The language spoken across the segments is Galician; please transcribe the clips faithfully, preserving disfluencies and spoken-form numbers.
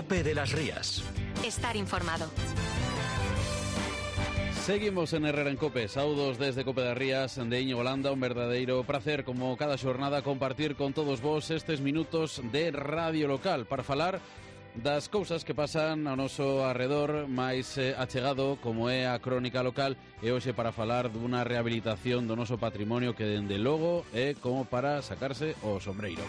Cope de las Rías. Estar informado. Seguimos en Herrera en Cope, saudos desde Cope das Rías de Íñigo Landa, un verdadeiro prazer como cada xornada compartir con todos vos estes minutos de radio local para falar das cousas que pasan ao noso arredor máis eh, achegado como é a crónica local e hoxe para falar dunha rehabilitación do noso patrimonio que dende logo é como para sacarse o sombreiro.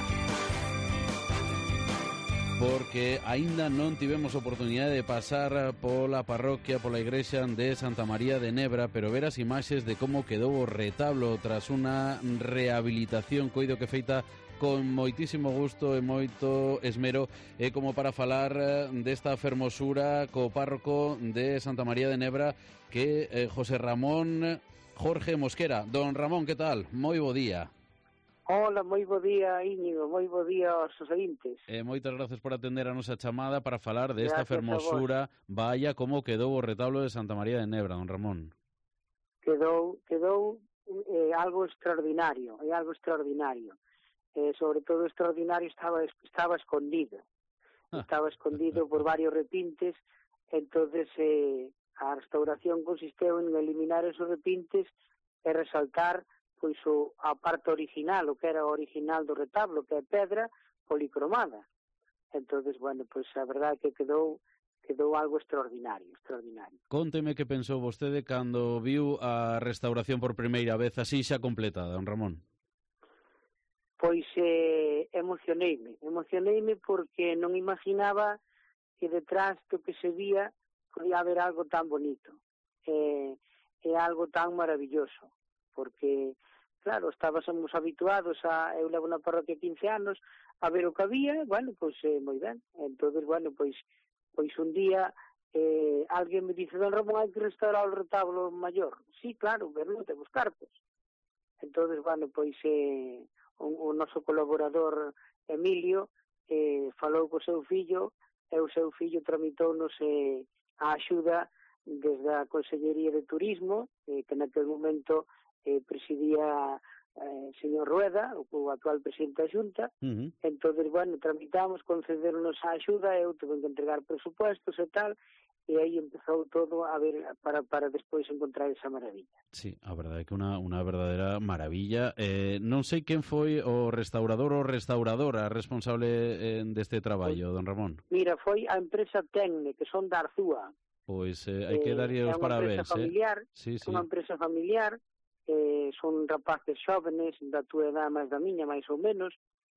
Porque aínda non tivemos oportunidade de pasar pola parroquia, pola igrexa de Santa María de Nebra, pero ver as imaxes de como quedou o retablo tras unha rehabilitación coido que feita con moitísimo gusto e moito esmero, é como para falar desta fermosura co párroco de Santa María de Nebra, que é José Ramón Jorge Mosquera. Don Ramón, que tal? Moi bo día. Hola, moi bo día, Íñigo, moi bo día aos ointes. Eh, moitas gracias por atender a nosa chamada para falar desta Gracias fermosura. Vaya como quedou o retablo de Santa María de Nebra, don Ramón. Quedou, quedou eh, algo extraordinario, é algo extraordinario. Eh, sobre todo extraordinario estaba estaba escondido. Estaba escondido por varios repintes, entonces eh, a restauración consisteu en eliminar esos repintes e resaltar pois o, a parte original, o que era o original do retablo, que é pedra policromada. Entonces, bueno, pois a verdade é que quedou quedou algo extraordinario, extraordinario. Conteme que pensou vostede cando viu a restauración por primeira vez así xa completada, don Ramón. Pois eh, emocioneime, emocioneime porque non imaginaba que detrás do que se vía podía haber algo tan bonito, eh, é algo tan maravilloso, porque, claro, estábamos habituados a, eu levo na parroquia quince anos, a ver o que había, bueno, pois eh, moi ben, entonces, bueno, pois pois un día eh, alguén me dice, don Ramón, hai que restaurar o retablo maior. Sí, claro, verlo, de buscar, pois. Entonces, bueno, pois eh, o, o noso colaborador Emilio eh, falou co seu fillo, e o seu fillo tramitounos eh, a axuda desde a Consellería de Turismo, eh, que naquel momento eh, presidía eh, señor Rueda, o actual presidente da Xunta. Uh-huh. Entonces, bueno, tramitamos, concedernos a axuda, eu tuve que entregar presupuestos e tal, e aí empezou todo a ver para, para despois encontrar esa maravilla. Sí, a verdade é que unha, unha verdadeira maravilla. Eh, non sei quen foi o restaurador ou restauradora responsable eh, deste traballo, don Ramón. Mira, foi a empresa Tecne, que son da Arzúa. Pois eh, hai que darlle os parabéns. É unha empresa familiar, eh? sí, sí. unha empresa familiar, eh, son rapaces xóvenes da túa edad máis da miña, máis ou menos,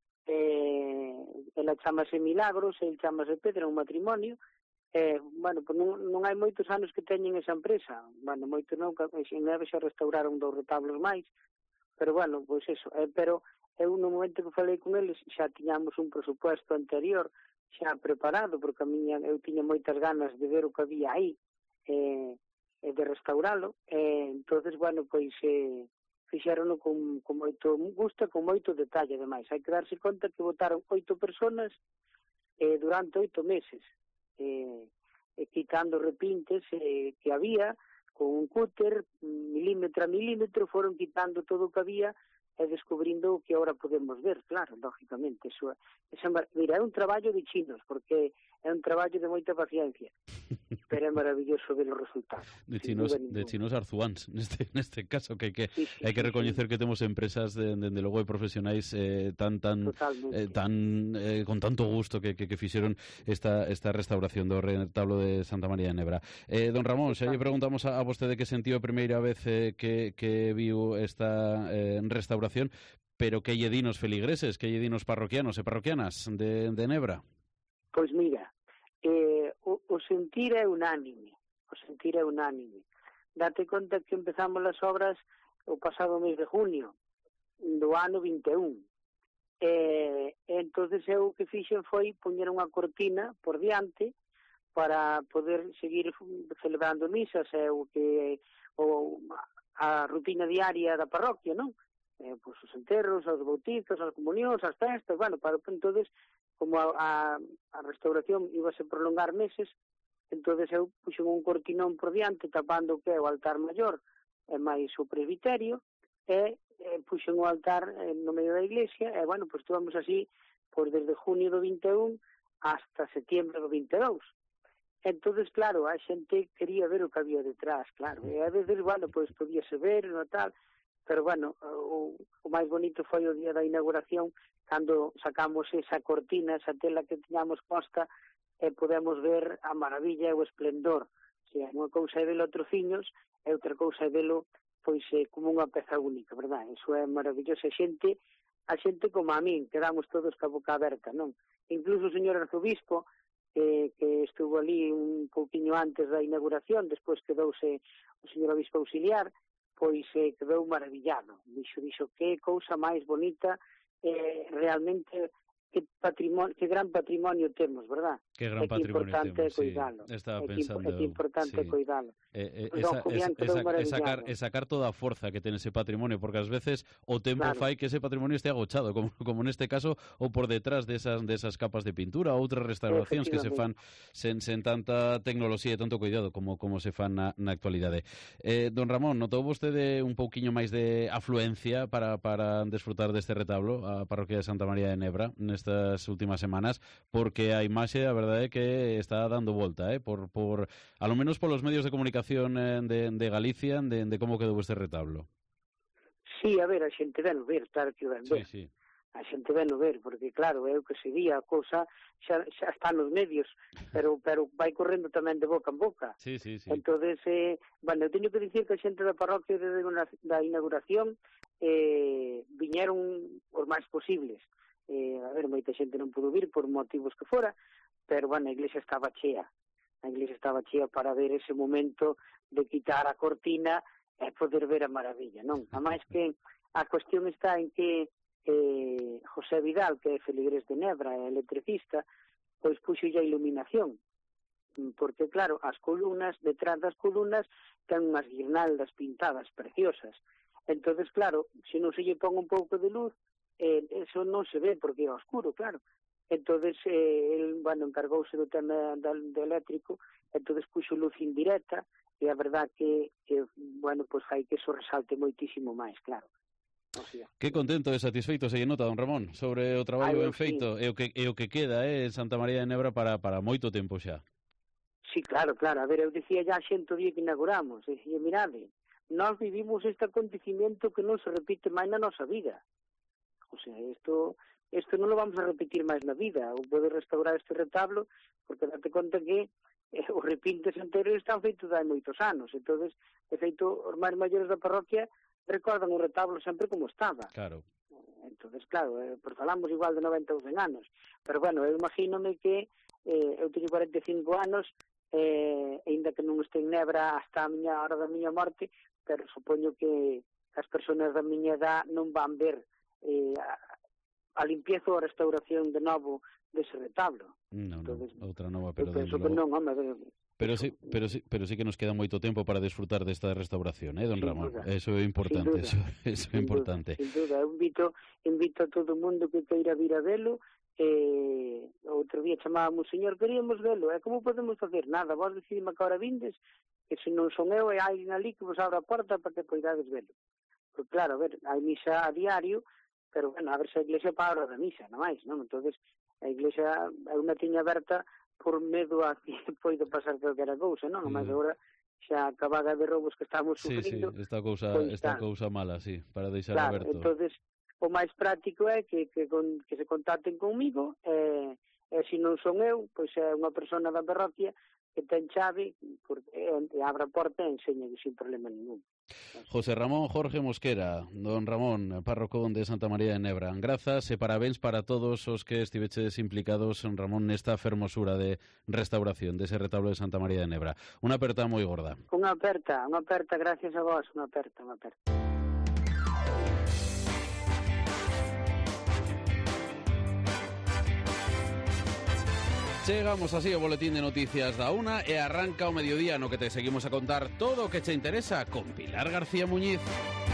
eh, ela chamase Milagros, el chamase Pedro, un matrimonio, eh, bueno, pues non, non hai moitos anos que teñen esa empresa, bueno, moitos non, en Neve xa restauraron dous retablos máis, pero bueno, pois pues eso, eh, pero eu no momento que falei con eles xa tiñamos un presupuesto anterior xa preparado, porque a miña, eu tiña moitas ganas de ver o que había aí, eh, e de restauralo, e entonces, bueno, pois eh, fixérono con, con moito gusto e con moito detalle, ademais. Hai que darse conta que votaron oito personas eh, durante oito meses, eh, eh, quitando repintes eh, que había, con un cúter, milímetro a milímetro, foron quitando todo o que había e descubrindo o que ahora podemos ver, claro, lógicamente. Eso, esa, mira, é un traballo de chinos, porque é un traballo de moita paciencia, pero é maravilloso ver o resultado. De chinos, de chinos arzuáns, neste, neste caso, que hai que, sí, sí, hai que sí, recoñecer sí. que temos empresas, de, de, de logo, de profesionais eh, tan, tan, eh, tan eh, con tanto gusto que, que, que fixeron esta, esta restauración do retablo de Santa María de Nebra. Eh, don Ramón, xa lle preguntamos a, a vostede que sentiu a primeira vez eh, que, que viu esta eh, restauración, pero que lle di nos feligreses, que lle di nos parroquianos e parroquianas de, de Nebra? Pois mira, eh, o, o sentir é unánime, o sentir é unánime. Date conta que empezamos as obras o pasado mes de junio do ano vinte e un. E, entonces eu o que fixen foi poñer unha cortina por diante para poder seguir celebrando misas, é o que o, a rutina diaria da parroquia, non? Eh, pois os enterros, os bautizos, as comunións, as festas, bueno, para entonces como a, a, a restauración ibase prolongar meses, entonces eu puxen un cortinón por diante tapando o que é o altar maior e máis o presbiterio, e, e puxen o altar eh, no medio da iglesia, e bueno, pois estuvamos así pois desde junio do vinte e un hasta setembro do vinte e dous. Entonces, claro, a xente quería ver o que había detrás, claro, e a veces, bueno, pois podíase ver, no tal, pero, bueno, o, o máis bonito foi o día da inauguración, cando sacamos esa cortina, esa tela que tiñamos posta, e podemos ver a maravilla e o esplendor. O sea, unha cousa é velo a trociños, e outra cousa é velo, pois, eh, como unha peza única, verdad? Iso é maravilloso. A xente, a xente como a min, quedamos todos ca boca aberta, non? Incluso o señor arzobispo, que, que estuvo ali un pouquiño antes da inauguración, despois quedouse o señor obispo auxiliar, pois eh, quedou maravillado. Dixo, dixo, que cousa máis bonita, eh, realmente, que patrimonio, que gran patrimonio temos, verdad? Que gran é que patrimonio importante temos, cuidalo. Sí. Estaba é pensando, que, é que importante sí. cuidalo. Eh, eh, esa, esa, esa, esa sacar, esa sacar toda a forza que ten ese patrimonio, porque ás veces o tempo claro. fai que ese patrimonio este agochado, como, como neste caso, ou por detrás desas, desas capas de pintura, ou outras restauracións que se fan sen, sen tanta tecnoloxía e tanto cuidado como, como se fan na, na actualidade. Eh, don Ramón, notou vostede un pouquiño máis de afluencia para, para desfrutar deste retablo a parroquia de Santa María de Nebra nestas últimas semanas, porque a imaxe, a verdade é que está dando volta, eh, por, por, a lo menos polos medios de comunicación eh, de, de Galicia, de, de como quedou este retablo. Sí, a ver, a xente ven ver, claro que ven ver. Sí, sí. A xente ven ver, porque claro, é o que se di, a cousa xa, xa está nos medios, pero pero vai correndo tamén de boca en boca. Sí, sí, sí. Entonces, eh, bueno, eu teño que dicir que a xente da parroquia de, da inauguración eh, viñeron os máis posibles. Eh, a ver, moita xente non pudo vir por motivos que fora, pero, bueno, a iglesia estaba chea. A iglesia estaba chea para ver ese momento de quitar a cortina e poder ver a maravilla, non? A máis que a cuestión está en que eh, José Vidal, que é feligrés de Nebra, é electricista, pois puxo a iluminación, porque, claro, as columnas, detrás das columnas, ten unhas guirnaldas pintadas preciosas. Entonces, claro, se non se lle pon un pouco de luz, eh, eso non se ve porque é oscuro, claro. Entonces, eh, el, bueno, encargouse do tema do, do eléctrico, entonces puxo luz indirecta, e a verdad que, que bueno, pois fai que eso resalte moitísimo máis, claro. O sea, que contento e satisfeito se lle nota, don Ramón, sobre o traballo ben feito, sí. e, o que, e o que queda eh, en Santa María de Nebra para, para moito tempo xa. Sí, claro, claro. A ver, eu dicía ya xente o día que inauguramos, e dicía, mirade, nós vivimos este acontecimiento que non se repite máis na nosa vida. O sea, isto, isto non lo vamos a repetir máis na vida, ou poder restaurar este retablo, porque date conta que eh, os repintes anteriores están feitos hai moitos anos, entonces, de feito, os máis maiores da parroquia recordan o retablo sempre como estaba. Claro. Entonces, claro, eh, por falamos igual de noventa ou cen anos, pero, bueno, eu imagínome que eh, eu teño cuarenta e cinco anos, eh, ainda que non este en Nebra hasta a miña hora da miña morte, pero supoño que as persoas da miña edad non van ver eh, a, a limpieza ou a restauración de novo dese retablo. Non, Entonces, non, outra nova, pero penso que non, home, pero sí, pero sí, pero sí que nos queda moito tempo para desfrutar desta restauración, eh, don sin Ramón. Duda. Eso é importante, eso, eso é importante. Duda, sin duda, eu invito, invito a todo o mundo que queira vir a velo. Eh, outro día chamábamos, señor, queríamos velo, e como podemos facer? Nada, vos decidime que ahora vindes, que se non son eu, e hai alguén ali que vos abra a porta para que poidades velo. Porque, claro, a ver, hai misa a diario, pero, bueno, a ver se a iglesia para a hora da misa, non máis, non? Entonces, a iglesia é unha tiña aberta por medo a que poida pasar calquera cousa, non? Mm. Mas agora xa acabada de robos que estamos sufrindo. Sí, sí, esta cousa, pois, esta cousa mala, sí, para deixar claro, aberto. Entonces, o máis práctico é que, que, con, que se contacten comigo, e, e se non son eu, pois é unha persona da parroquia que ten chave, porque, e abra a porta e enseña sin problema ningún. José Ramón Jorge Mosquera, don Ramón, párroco de Santa María de Nebra. Grazas e parabéns para todos os que estiveches implicados, Ramón, nesta fermosura de restauración dese retablo de Santa María de Nebra. Unha aperta moi gorda. Unha aperta, unha aperta, gracias a vos, unha aperta, unha aperta. Chegamos así ao boletín de noticias da una e arranca o mediodía no que te seguimos a contar todo o que che interesa con Pilar García Muñiz.